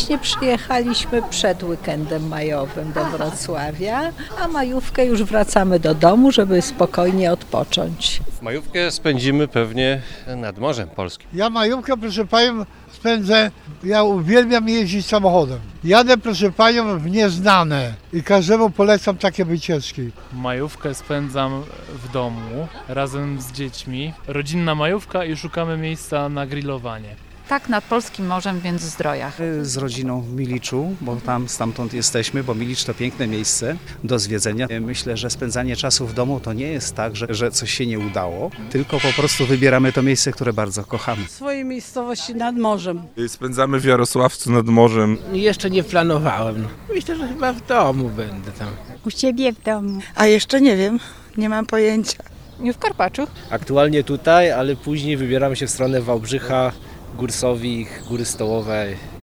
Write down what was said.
Właśnie przyjechaliśmy przed weekendem majowym do Wrocławia, a majówkę już wracamy do domu, żeby spokojnie odpocząć. Majówkę spędzimy pewnie nad Morzem Polskim. Ja majówkę, proszę panią, spędzę, ja uwielbiam jeździć samochodem. Jadę, proszę panią, w nieznane i każdemu polecam takie wycieczki. Majówkę spędzam w domu razem z dziećmi. Rodzinna majówka i szukamy miejsca na grillowanie. Tak, nad Polskim Morzem, więc w Zdrojach. Z rodziną w Miliczu, bo stamtąd jesteśmy, bo Milicz to piękne miejsce do zwiedzenia. Myślę, że spędzanie czasu w domu to nie jest tak, że coś się nie udało, tylko po prostu wybieramy to miejsce, które bardzo kochamy. W swojej miejscowości nad morzem. Spędzamy w Jarosławcu nad morzem. Jeszcze nie planowałem. Myślę, że chyba w domu będę tam. U siebie w domu. A jeszcze nie wiem, nie mam pojęcia. Nie w Karpaczu. Aktualnie tutaj, ale później wybieramy się w stronę Wałbrzycha, Górsowich, Góry Stołowej.